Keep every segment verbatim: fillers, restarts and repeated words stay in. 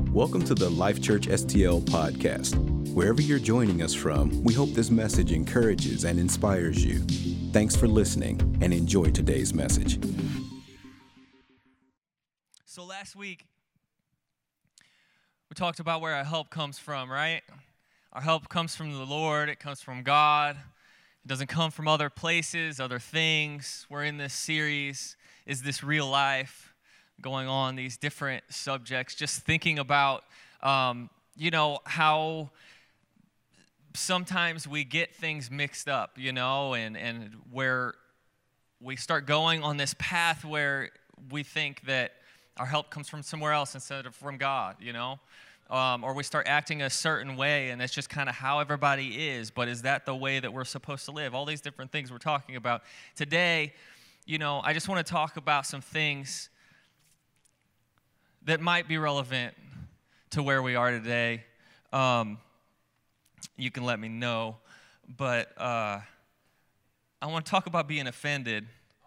Welcome to the Life Church S T L podcast. Wherever you're joining us from, we hope this message encourages and inspires you. Thanks for listening and enjoy today's message. So last week, we talked about where our help comes from, right? Our help comes from the Lord. It comes from God. It doesn't come from other places, other things. We're in this series, Is This Real Life? Going on these different subjects, just thinking about, um, you know, how sometimes we get things mixed up, you know, and, and where we start going on this path where we think that our help comes from somewhere else instead of from God, you know, um, or we start acting a certain way, and it's just kind of how everybody is, but is that the way that we're supposed to live? All these different things we're talking about. Today, you know, I just want to talk about some things that might be relevant to where we are today. Um, you can let me know. But uh, I want to talk about being offended.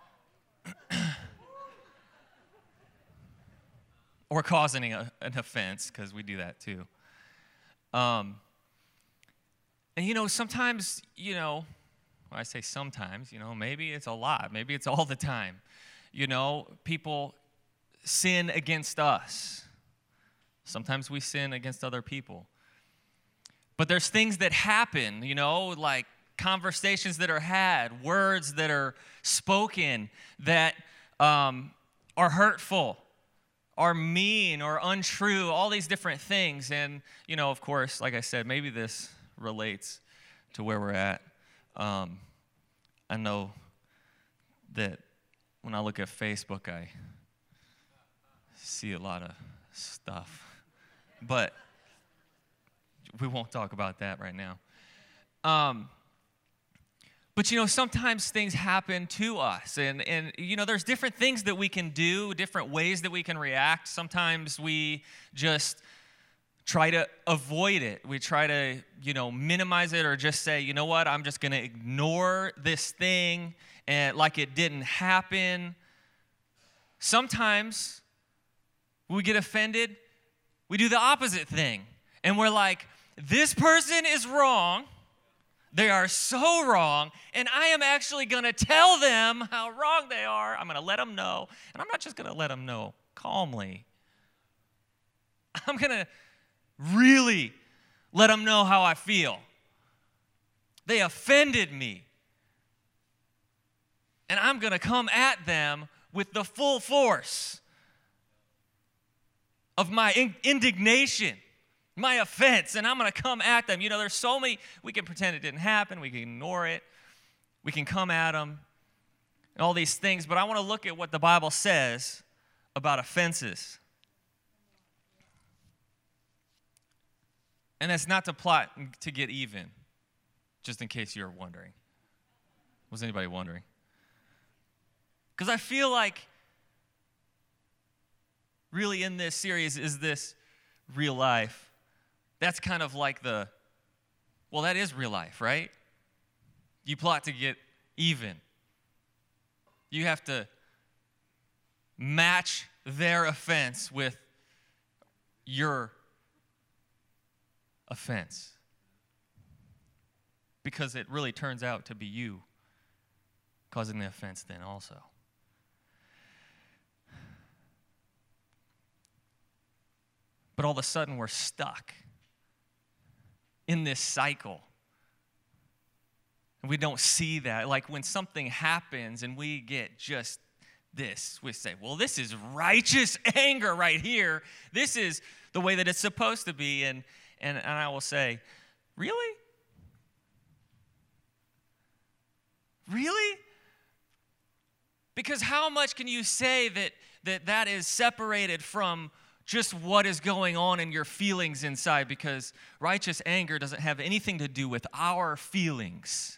Or causing a, an offense, because we do that too. Um, and, you know, sometimes, you know, when I say sometimes, you know, maybe it's a lot. Maybe it's all the time. You know, people sin against us. Sometimes we sin against other people. But there's things that happen, you know, like conversations that are had, words that are spoken that um, are hurtful, are mean, or untrue, all these different things. And, you know, of course, like I said, maybe this relates to where we're at. Um, I know that when I look at Facebook, I see a lot of stuff, but we won't talk about that right now. Um, but, you know, sometimes things happen to us, and, and, you know, there's different things that we can do, different ways that we can react. Sometimes we just try to avoid it. We try to, you know, minimize it, or just say, you know what, I'm just going to ignore this thing and like it didn't happen. Sometimes we get offended, we do the opposite thing. And we're like, this person is wrong. They are so wrong. And I am actually going to tell them how wrong they are. I'm going to let them know. And I'm not just going to let them know calmly. I'm going to really let them know how I feel. They offended me. And I'm going to come at them with the full force of my in- indignation, my offense, and I'm going to come at them. You know, there's so many, we can pretend it didn't happen, we can ignore it, we can come at them, and all these things, but I want to look at what the Bible says about offenses. And that's not to plot to get even, just in case you're wondering. Was anybody wondering? Because I feel like really in this series, is this real life? That's kind of like the, well, that is real life, right? You plot to get even. You have to match their offense with your offense. Because it really turns out to be you causing the offense then also. But all of a sudden, we're stuck in this cycle. And we don't see that. Like when something happens and we get just this, we say, well, this is righteous anger right here. This is the way that it's supposed to be. And, and, and I will say, really? Really? Because how much can you say that that, that is separated from just what is going on in your feelings inside? Because righteous anger doesn't have anything to do with our feelings.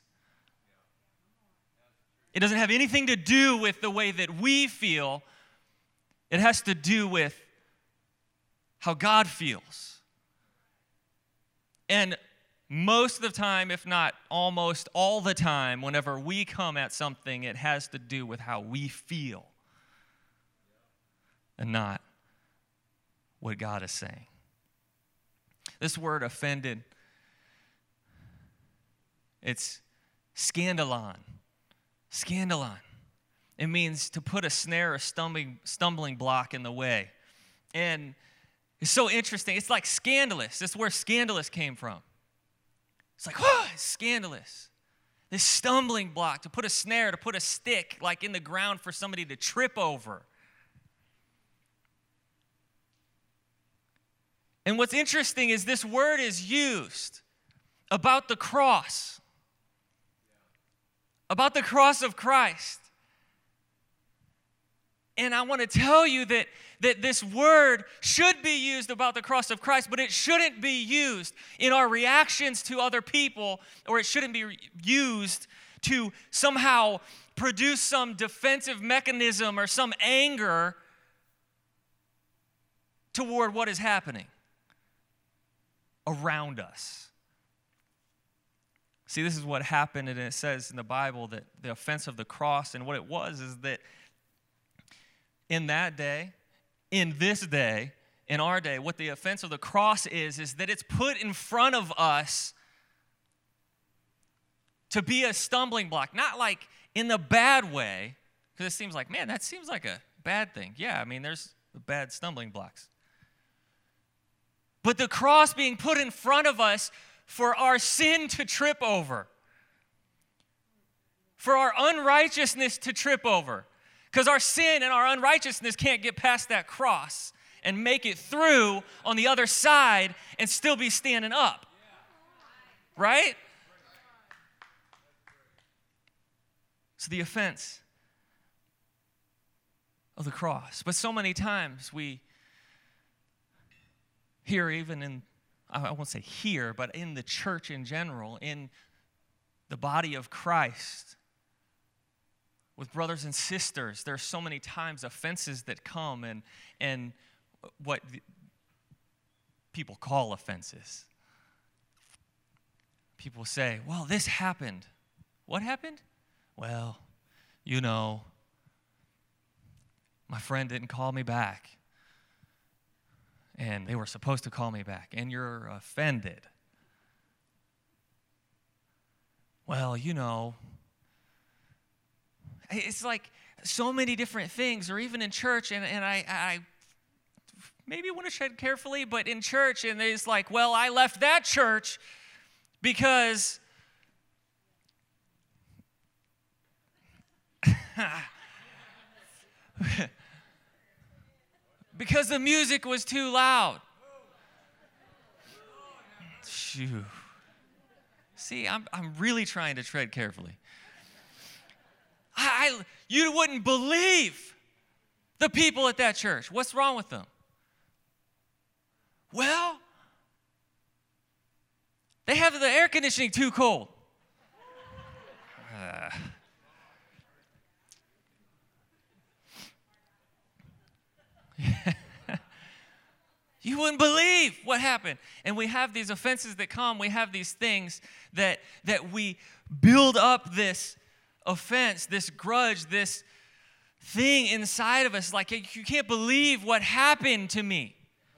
It doesn't have anything to do with the way that we feel. It has to do with how God feels. And most of the time, if not almost all the time, whenever we come at something, it has to do with how we feel and not what God is saying. This word offended, it's scandalon. Scandalon. It means to put a snare or stumbling, stumbling block in the way. And it's so interesting. It's like scandalous. This is where scandalous came from. It's like, oh, it's scandalous. This stumbling block, to put a snare, to put a stick like in the ground for somebody to trip over. And what's interesting is this word is used about the cross, about the cross of Christ. And I want to tell you that, that this word should be used about the cross of Christ, but it shouldn't be used in our reactions to other people, or it shouldn't be used to somehow produce some defensive mechanism or some anger toward what is happening around us. See, this is what happened, and it says in the Bible that the offense of the cross, and what it was is that in that day, in this day, in our day, what the offense of the cross is, is that it's put in front of us to be a stumbling block. Not like in the bad way, because it seems like, man, that seems like a bad thing. Yeah, I mean, there's bad stumbling blocks. But the cross being put in front of us for our sin to trip over, for our unrighteousness to trip over. Because our sin and our unrighteousness can't get past that cross and make it through on the other side and still be standing up. Right? So the offense of the cross. But so many times we hear, even in, I won't say here, but in the church in general, in the body of Christ, with brothers and sisters, there are so many times offenses that come and, and what people call offenses. People say, well, this happened. What happened? Well, you know, my friend didn't call me back. And they were supposed to call me back. And you're offended. Well, you know, it's like so many different things, or even in church, and, and I, I maybe want to tread carefully, but in church, and it's like, well, I left that church because because the music was too loud. Phew. See, I'm I'm really trying to tread carefully. I, I, you wouldn't believe the people at that church. What's wrong with them? Well, they have the air conditioning too cold. Uh. You wouldn't believe what happened. And we have these offenses that come. We have these things that, that we build up this offense, this grudge, this thing inside of us, like, you can't believe what happened to me.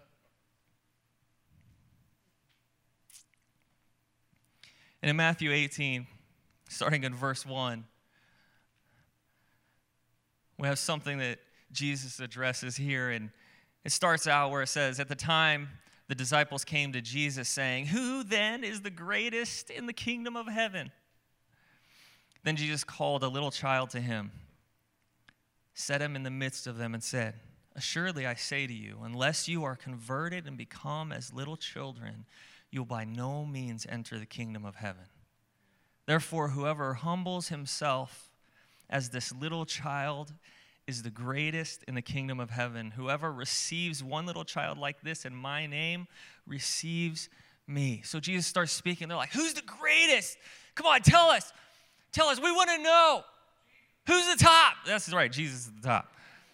And in Matthew eighteen, starting in verse one, we have something that Jesus addresses here, and it starts out where it says, at the time the disciples came to Jesus saying, "Who then is the greatest in the kingdom of heaven?" Then Jesus called a little child to him, set him in the midst of them, and said, "Assuredly I say to you, unless you are converted and become as little children, you will by no means enter the kingdom of heaven. Therefore, whoever humbles himself as this little child is the greatest in the kingdom of heaven. Whoever receives one little child like this in my name receives me." So Jesus starts speaking. They're like, "Who's the greatest? Come on, tell us. Tell us. We want to know. Who's the top?" That's right. Jesus is the top.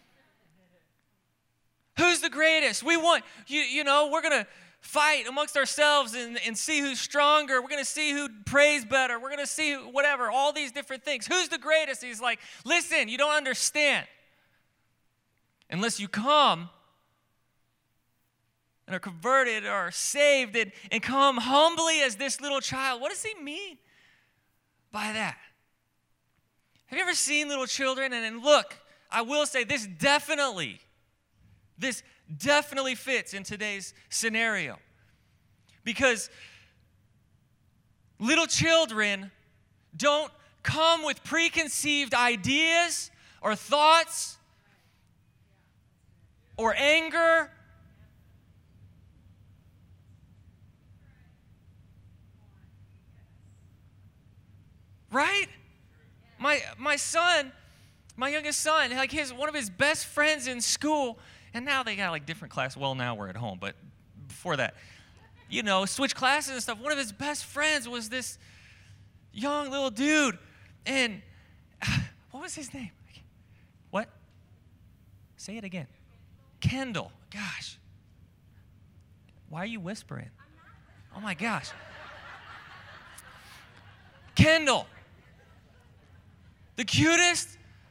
Who's the greatest? We want, you, you know, we're going to fight amongst ourselves and, and see who's stronger. We're going to see who prays better. We're going to see who, whatever, all these different things. Who's the greatest? He's like, listen, you don't understand. Unless you come and are converted or are saved and, and come humbly as this little child. What does he mean by that? Have you ever seen little children? And then look, I will say this definitely, this definitely fits in today's scenario. Because little children don't come with preconceived ideas or thoughts or anger. Right? My my son, my youngest son, like his one of his best friends in school, and now they got like different classes. Well, now we're at home, but before that, you know, switch classes and stuff. One of his best friends was this young little dude, and what was his name? What? Say it again. Kendall. Gosh. Why are you whispering? Oh my gosh. Kendall. The cutest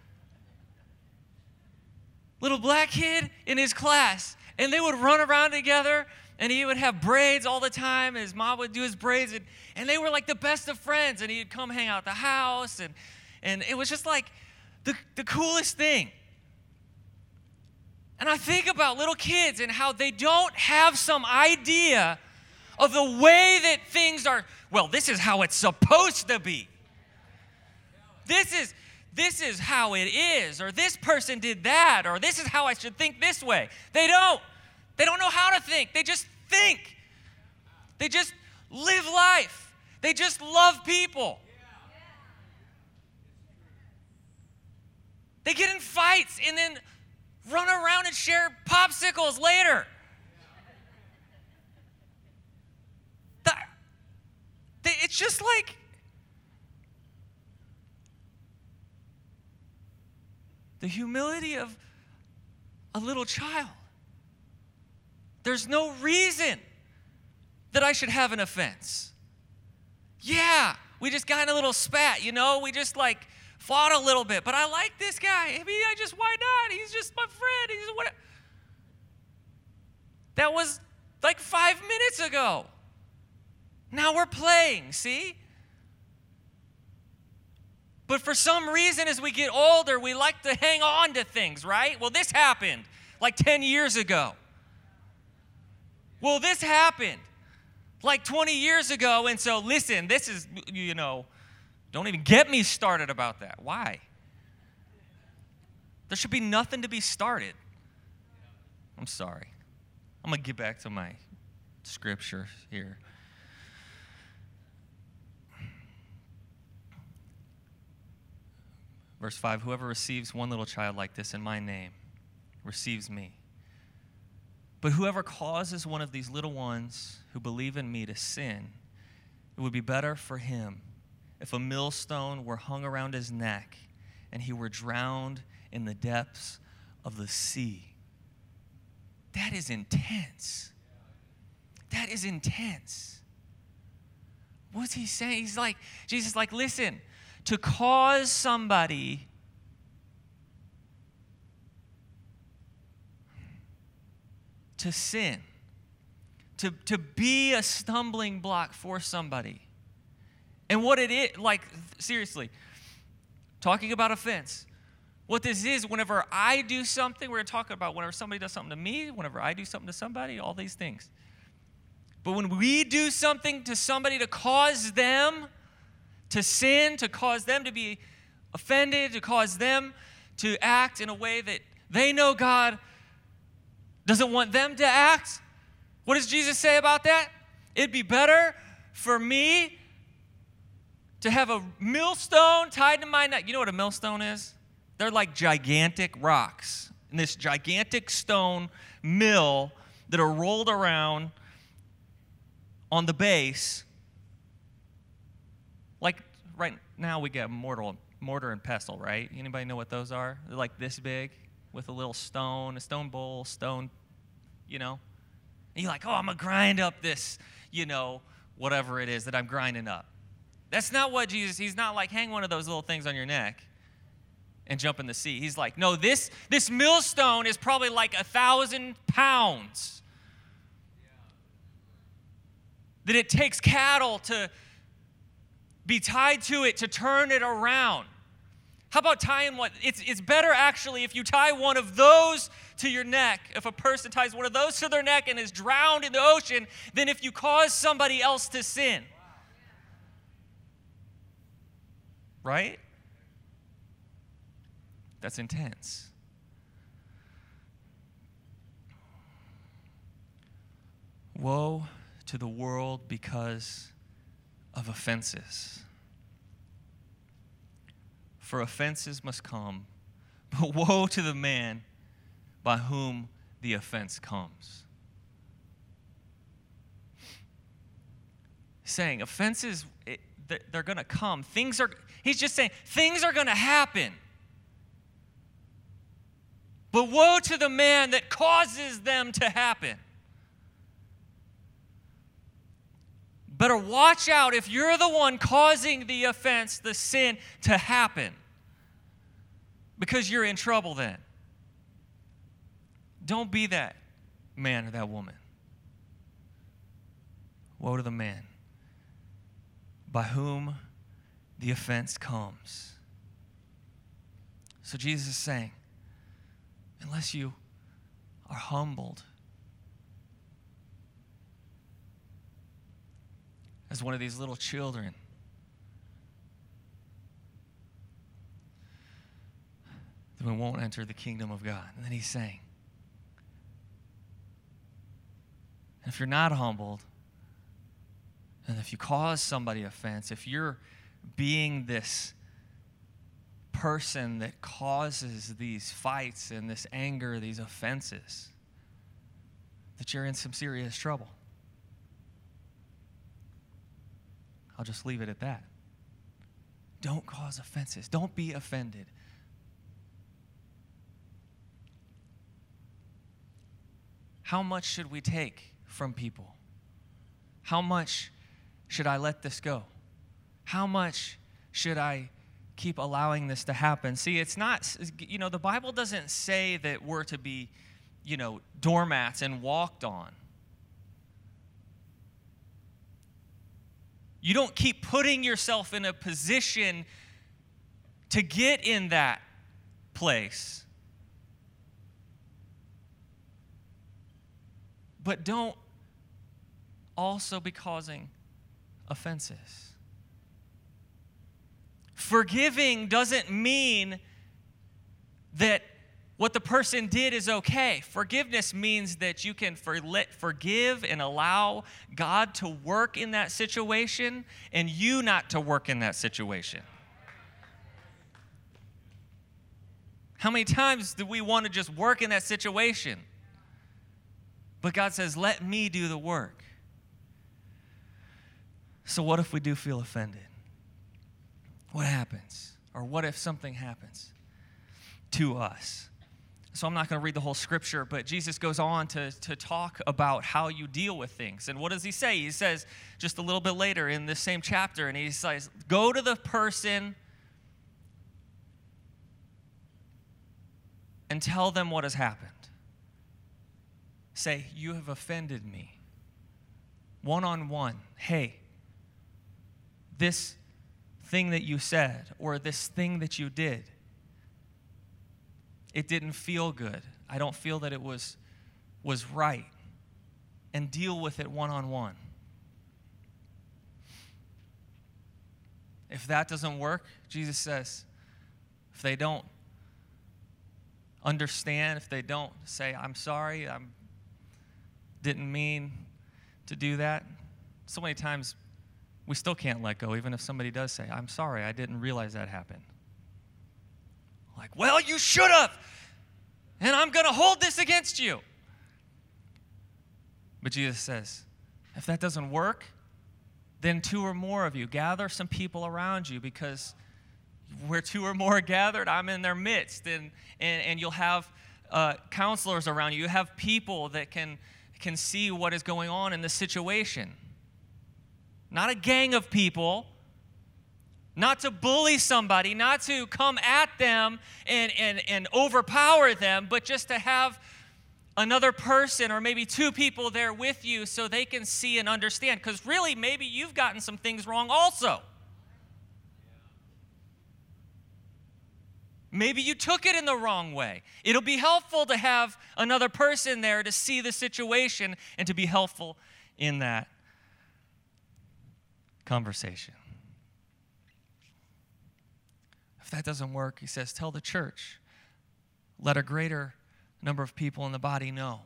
little black kid in his class. And they would run around together, and he would have braids all the time. And his mom would do his braids, and, and they were like the best of friends. And he'd come hang out at the house, and, and it was just like the, the coolest thing. And I think about little kids and how they don't have some idea of the way that things are, well, this is how it's supposed to be. This is, this is how it is, or this person did that, or this is how I should think this way. They don't. They don't know how to think. They just think. They just live life. They just love people. They get in fights and then run around and share popsicles later. The, they, it's just like, the humility of a little child. There's no reason that I should have an offense. Yeah, we just got in a little spat, you know? We just like fought a little bit, but I like this guy. I mean, I just, why not? He's just my friend. He's what? That was like five minutes ago. Now we're playing, see? But for some reason, as we get older, we like to hang on to things, right? Well, this happened like ten years ago. Well, this happened like twenty years ago. And so, listen, this is, you know, don't even get me started about that. Why? There should be nothing to be started. I'm sorry. I'm going to get back to my scripture here. Verse five, whoever receives one little child like this in my name receives me. But whoever causes one of these little ones who believe in me to sin, it would be better for him if a millstone were hung around his neck and he were drowned in the depths of the sea. That is intense. That is intense. What's he saying? He's like, Jesus is like, listen, to cause somebody to sin, to, to be a stumbling block for somebody. And what it is, like, seriously, talking about offense, what this is, whenever I do something, we're talking about whenever somebody does something to me, whenever I do something to somebody, all these things. But when we do something to somebody to cause them to sin, to cause them to be offended, to cause them to act in a way that they know God doesn't want them to act, what does Jesus say about that? It'd be better for me to have a millstone tied to my neck. You know what a millstone is? They're like gigantic rocks in this gigantic stone mill that are rolled around on the base. Like right now we get mortar, mortar and pestle, right? Anybody know what those are? They're like this big with a little stone, a stone bowl, stone, you know? And you're like, oh, I'm going to grind up this, you know, whatever it is that I'm grinding up. That's not what Jesus, he's not like, hang one of those little things on your neck and jump in the sea. He's like, no, this, this millstone is probably like a thousand pounds. that it takes cattle to be tied to it to turn it around. How about tying one? It's, it's better actually if you tie one of those to your neck, if a person ties one of those to their neck and is drowned in the ocean, than if you cause somebody else to sin. Right? That's intense. Woe to the world because of offenses. For offenses must come, but woe to the man by whom the offense comes. Saying offenses, it, they're going to come. Things are, he's just saying, things are going to happen. But woe to the man that causes them to happen. Better watch out if you're the one causing the offense, the sin to happen. Because you're in trouble then. Don't be that man or that woman. Woe to the man by whom the offense comes. So Jesus is saying, unless you are humbled as one of these little children, then we won't enter the kingdom of God. And then he's saying, if you're not humbled, and if you cause somebody offense, if you're being this person that causes these fights and this anger, these offenses, that you're in some serious trouble. I'll just leave it at that. Don't cause offenses. Don't be offended. How much should we take from people? How much should I let this go? How much should I keep allowing this to happen? See, it's not, you know, the Bible doesn't say that we're to be, you know, doormats and walked on. You don't keep putting yourself in a position to get in that place. But don't also be causing offenses. Forgiving doesn't mean that what the person did is okay. Forgiveness means that you can for, let, forgive and allow God to work in that situation and you not to work in that situation. How many times do we want to just work in that situation? But God says, let me do the work. So what if we do feel offended? What happens? Or what if something happens to us? So I'm not going to read the whole scripture, but Jesus goes on to, to talk about how you deal with things. And what does he say? He says just a little bit later in this same chapter, and he says, go to the person and tell them what has happened. Say, you have offended me. One-on-one. Hey, this thing that you said or this thing that you did, it didn't feel good. I don't feel that it was, was right. And deal with it one-on-one. If that doesn't work, Jesus says, if they don't understand, if they don't say, I'm sorry, I didn't mean to do that. So many times we still can't let go, even if somebody does say, I'm sorry, I didn't realize that happened. Like, well, you should have, and I'm going to hold this against you. But Jesus says, if that doesn't work, then two or more of you, gather some people around you, because where two or more are gathered, I'm in their midst. And, and, and you'll have uh, counselors around you. You have people that can, can see what is going on in the situation. Not a gang of people. Not to bully somebody, not to come at them and, and, and overpower them, but just to have another person or maybe two people there with you so they can see and understand. Because really, maybe you've gotten some things wrong also. Maybe you took it in the wrong way. It'll be helpful to have another person there to see the situation and to be helpful in that conversation. If that doesn't work, he says, tell the church. Let a greater number of people in the body know.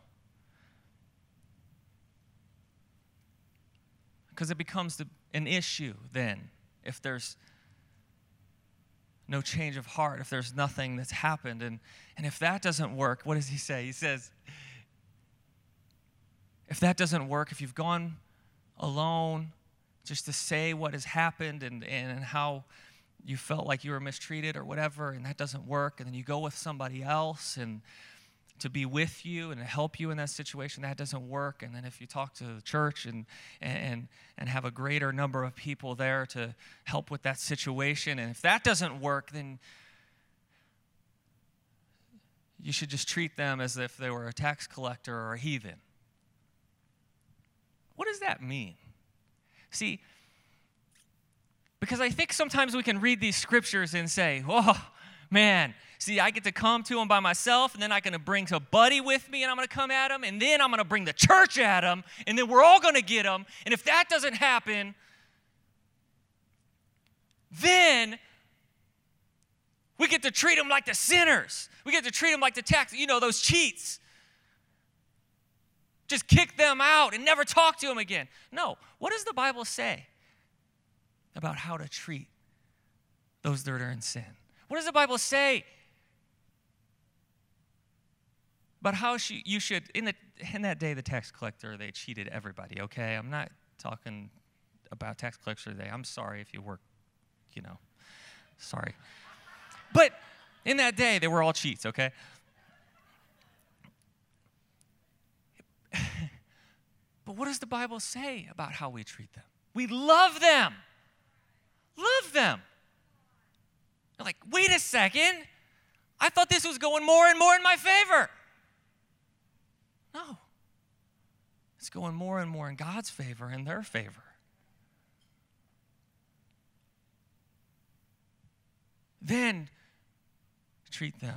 Because it becomes the, an issue then if there's no change of heart, if there's nothing that's happened. And, and if that doesn't work, what does he say? He says, if that doesn't work, if you've gone alone just to say what has happened and, and how you felt like you were mistreated or whatever, and that doesn't work, and then you go with somebody else and to be with you and to help you in that situation, that doesn't work. And then if you talk to the church and and and have a greater number of people there to help with that situation, and if that doesn't work, then you should just treat them as if they were a tax collector or a heathen. What does that mean? See, because I think sometimes we can read these scriptures and say, oh, man, see, I get to come to him by myself, and then I'm going to bring a buddy with me, and I'm going to come at him, and then I'm going to bring the church at him, and then we're all going to get him. And if that doesn't happen, then we get to treat them like the sinners. We get to treat them like the tax, you know, those cheats. Just kick them out and never talk to them again. No, what does the Bible say about how to treat those that are in sin? What does the Bible say about how she, you should, in, the, in that day, the tax collector, they cheated everybody, okay? I'm not talking about tax collector today. I'm sorry if you work, you know, sorry. But in that day, they were all cheats, okay? But what does the Bible say about how we treat them? We love them. Love them. You're like, wait a second. I thought this was going more and more in my favor. No. It's going more and more in God's favor, in their favor. Then treat them.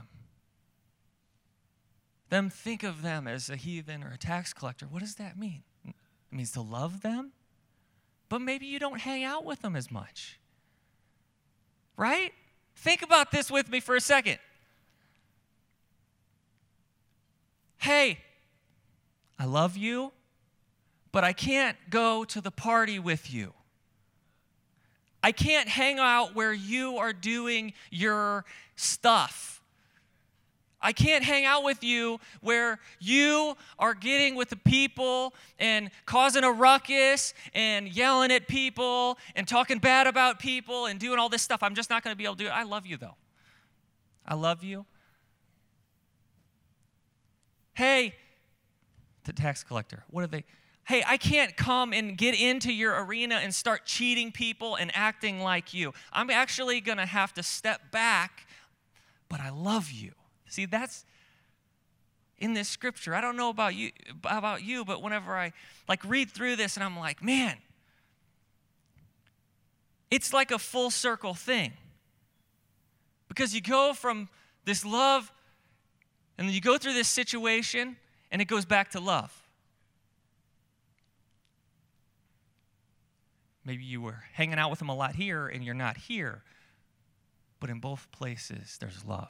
Them think of them as a heathen or a tax collector. What does that mean? It means to love them, but maybe you don't hang out with them as much. Right? Think about this with me for a second. Hey, I love you, but I can't go to the party with you. I can't hang out where you are doing your stuff. I can't hang out with you where you are getting with the people and causing a ruckus and yelling at people and talking bad about people and doing all this stuff. I'm just not going to be able to do it. I love you, though. I love you. Hey, the tax collector, what are they? Hey, I can't come and get into your arena and start cheating people and acting like you. I'm actually going to have to step back, but I love you. See, that's in this scripture. I don't know about you, about you, but whenever I like read through this and I'm like, man, it's like a full circle thing. Because you go from this love and then you go through this situation and it goes back to love. Maybe you were hanging out with them a lot here and you're not here, but in both places there's love.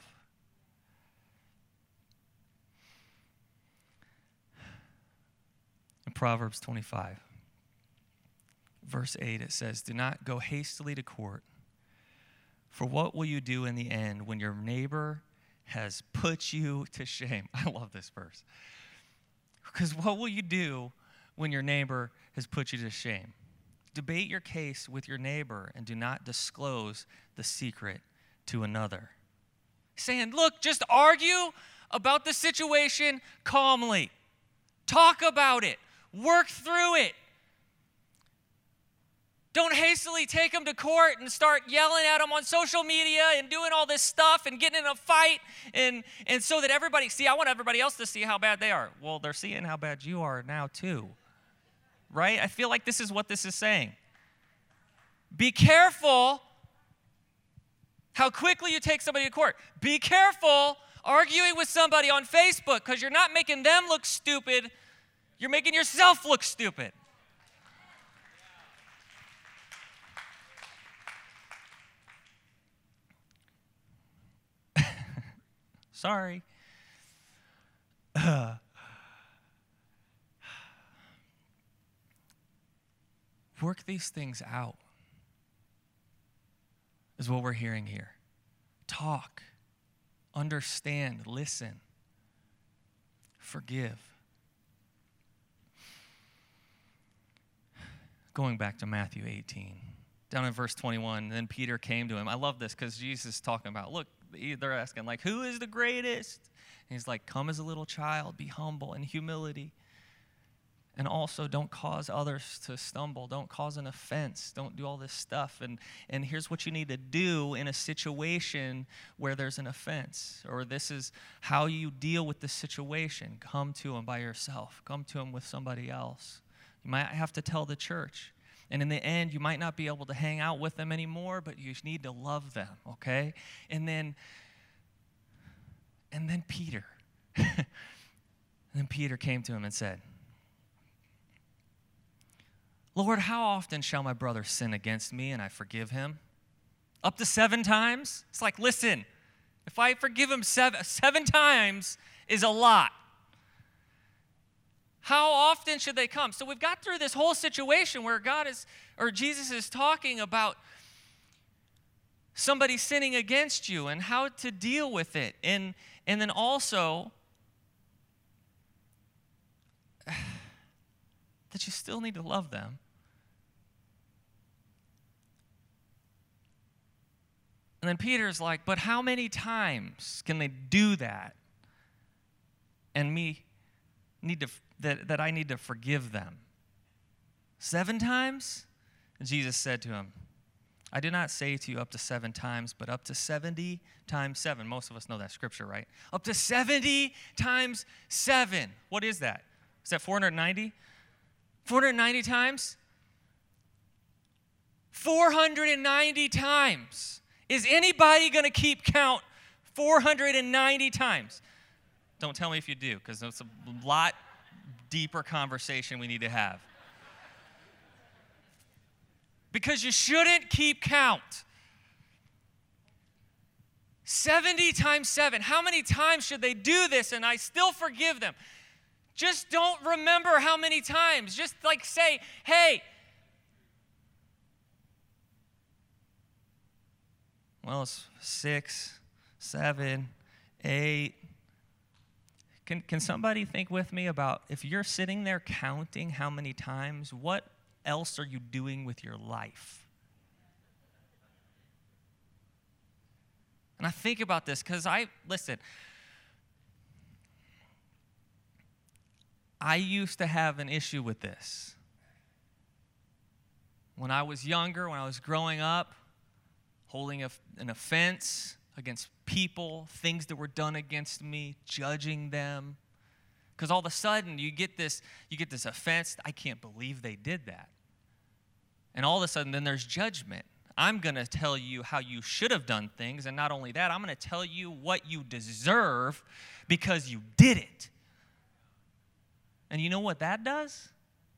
In Proverbs twenty-five, verse eight, it says, do not go hastily to court, for what will you do in the end when your neighbor has put you to shame? I love this verse. Because what will you do when your neighbor has put you to shame? Debate your case with your neighbor and do not disclose the secret to another. Saying, look, just argue about the situation calmly. Talk about it. Work through it. Don't hastily take them to court and start yelling at them on social media and doing all this stuff and getting in a fight. And, and so that everybody, see, I want everybody else to see how bad they are. Well, they're seeing how bad you are now too. Right? I feel like this is what this is saying. Be careful how quickly you take somebody to court. Be careful arguing with somebody on Facebook, because you're not making them look stupid. You're making yourself look stupid. Sorry. Uh, work these things out is what we're hearing here. Talk, understand, listen, forgive. Going back to Matthew eighteen, down in verse twenty-one, then Peter came to him. I love this because Jesus is talking about, look, they're asking, like, who is the greatest? And he's like, come as a little child, be humble in humility. And also don't cause others to stumble. Don't cause an offense. Don't do all this stuff. And, and here's what you need to do in a situation where there's an offense, or this is how you deal with the situation. Come to him by yourself. Come to him with somebody else. You might have to tell the church. And in the end, you might not be able to hang out with them anymore, but you need to love them, okay? And then, and then Peter. and then Peter came to him and said, Lord, how often shall my brother sin against me and I forgive him? Up to seven times? It's like, listen, if I forgive him seven, seven times is a lot. How often should they come? So we've got through this whole situation where God is, or Jesus is talking about somebody sinning against you and how to deal with it. And, and then also that you still need to love them. And then Peter's like, but how many times can they do that? And me need to that, that I need to forgive them? Seven times? And Jesus said to him, I did not say to you up to seven times, but up to seventy times seven. Most of us know that scripture, right? Up to seventy times seven. What is that? Is that four hundred ninety? four hundred ninety times? four hundred ninety times. Is anybody going to keep count four hundred ninety times? Don't tell me if you do, because it's a lot deeper conversation we need to have. Because you shouldn't keep count. seventy times seven. How many times should they do this and I still forgive them? Just don't remember how many times. Just like say, hey, well, it's six, seven, eight. Can, can somebody think with me about if you're sitting there counting how many times, what else are you doing with your life? And I think about this because I, listen, I used to have an issue with this. When I was younger, when I was growing up, holding a, an offense against people, things that were done against me, judging them. Because all of a sudden you get this, you get this offense, I can't believe they did that. And all of a sudden then there's judgment. I'm going to tell you how you should have done things, and not only that, I'm going to tell you what you deserve because you did it. And you know what that does?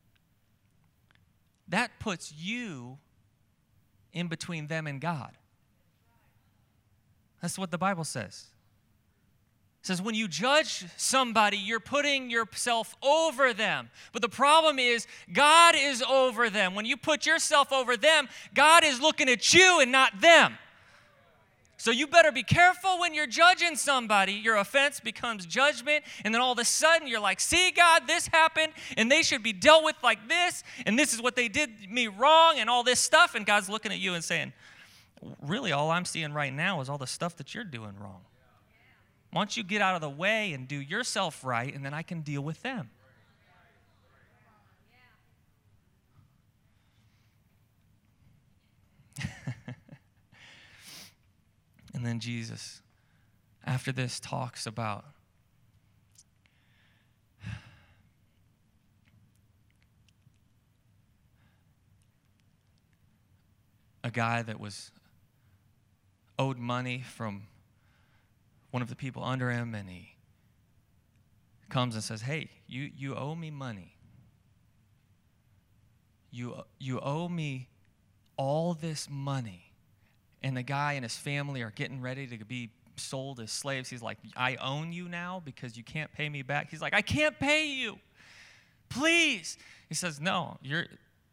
That puts you in between them and God. That's what the Bible says. It says when you judge somebody, you're putting yourself over them. But the problem is God is over them. When you put yourself over them, God is looking at you and not them. So you better be careful when you're judging somebody. Your offense becomes judgment, and then all of a sudden you're like, see, God, this happened, and they should be dealt with like this, and this is what they did me wrong, and all this stuff, and God's looking at you and saying, really, all I'm seeing right now is all the stuff that you're doing wrong. Why don't you get out of the way and do yourself right, and then I can deal with them. And then Jesus, after this, talks about a guy that was owed money from one of the people under him, and he comes and says, hey, you, you owe me money. You, you owe me all this money. And the guy and his family are getting ready to be sold as slaves. He's like, I own you now because you can't pay me back. He's like, I can't pay you. Please. He says, no, you're,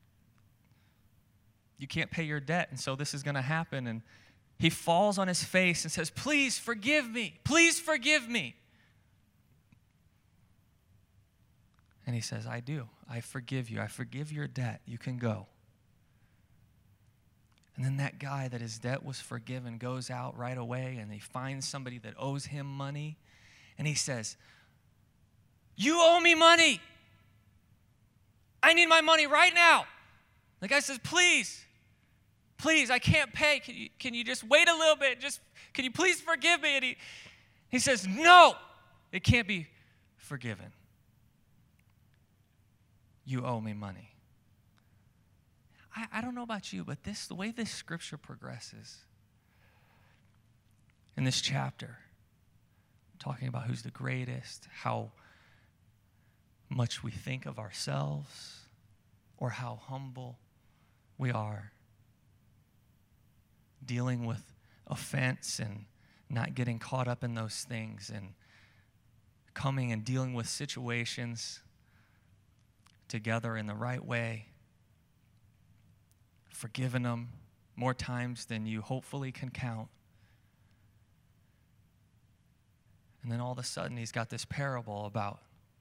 you can't pay your debt, and so this is going to happen. And he falls on his face and says, please forgive me. Please forgive me. And he says, I do. I forgive you. I forgive your debt. You can go. And then that guy that his debt was forgiven goes out right away, and he finds somebody that owes him money. And he says, you owe me money. I need my money right now. The guy says, please, please, I can't pay. Can you, can you just wait a little bit? Just, can you please forgive me? And he, he says, no, it can't be forgiven. You owe me money. I, I don't know about you, but this, the way this scripture progresses in this chapter, talking about who's the greatest, how much we think of ourselves, or how humble we are, dealing with offense and not getting caught up in those things, and coming and dealing with situations together in the right way, forgiving them more times than you hopefully can count. And then all of a sudden he's got this parable about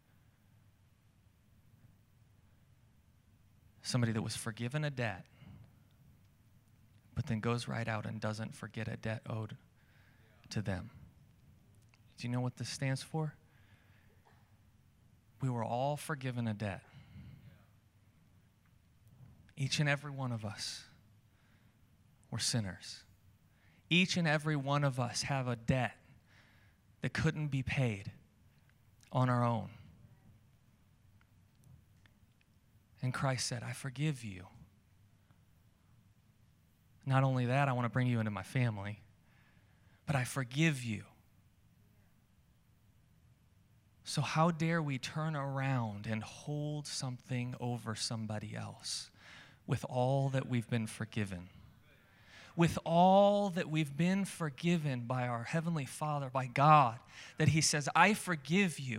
somebody that was forgiven a debt, but then goes right out and doesn't forget a debt owed to them. Do you know what this stands for? We were all forgiven a debt. Each and every one of us were sinners. Each and every one of us have a debt that couldn't be paid on our own. And Christ said, I forgive you. Not only that, I want to bring you into my family, but I forgive you. So how dare we turn around and hold something over somebody else with all that we've been forgiven? With all that we've been forgiven by our Heavenly Father, by God, that He says, I forgive you.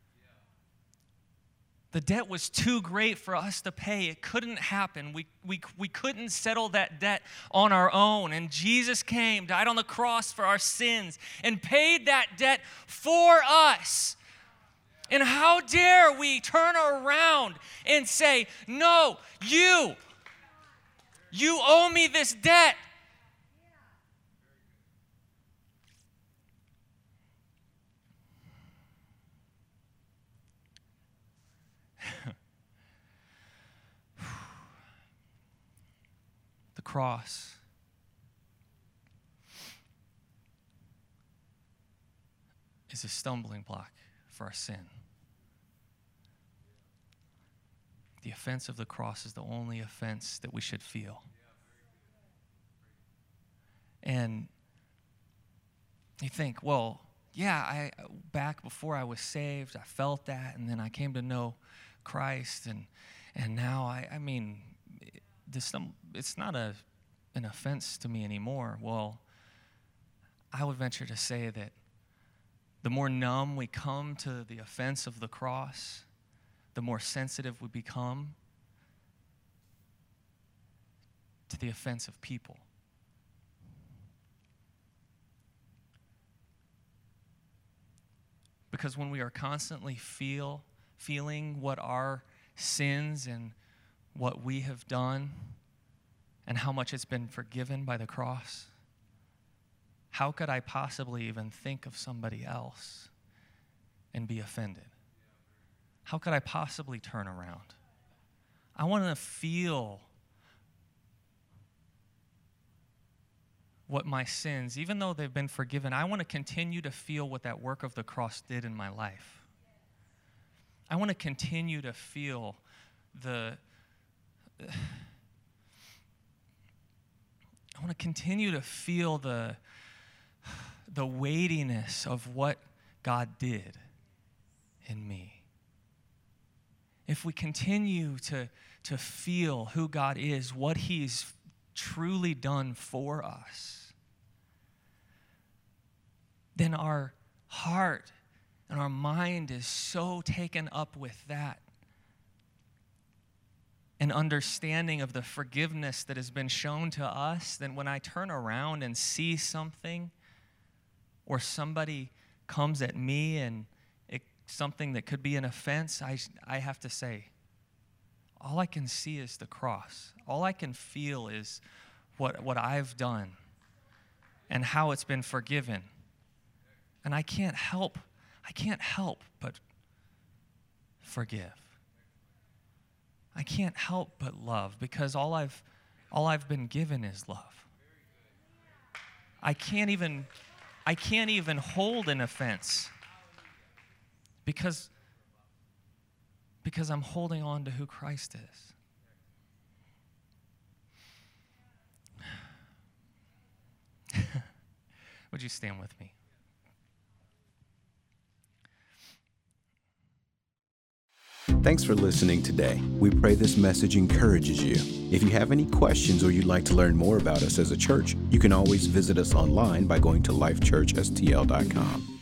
The debt was too great for us to pay. It couldn't happen. We, we, we couldn't settle that debt on our own. And Jesus came, died on the cross for our sins, and paid that debt for us. And how dare we turn around and say, no, you, you owe me this debt. The cross is a stumbling block for our sin. The offense of the cross is the only offense that we should feel. And you think, well, yeah, I back before I was saved, I felt that, and then I came to know Christ, and and now I, I mean, this it's not a an offense to me anymore. Well, I would venture to say that the more numb we come to the offense of the cross, the more sensitive we become to the offense of people. Because when we are constantly feel feeling what our sins and what we have done and how much it's been forgiven by the cross, how could I possibly even think of somebody else and be offended? How could I possibly turn around? I want to feel what my sins, even though they've been forgiven, I want to continue to feel what that work of the cross did in my life. I want to continue to feel the, I want to continue to feel the, the weightiness of what God did in me. If we continue to, to feel who God is, what he's truly done for us, then our heart and our mind is so taken up with that, an understanding of the forgiveness that has been shown to us, then when I turn around and see something or somebody comes at me and it, something that could be an offense, I, I have to say, all I can see is the cross. All I can feel is what, what I've done and how it's been forgiven. And I can't help, I can't help but forgive. I can't help but love because all I've, all I've been given is love. I can't even, I can't even hold an offense because, because I'm holding on to who Christ is. Would you stand with me? Thanks for listening today. We pray this message encourages you. If you have any questions or you'd like to learn more about us as a church, you can always visit us online by going to life church s t l dot com.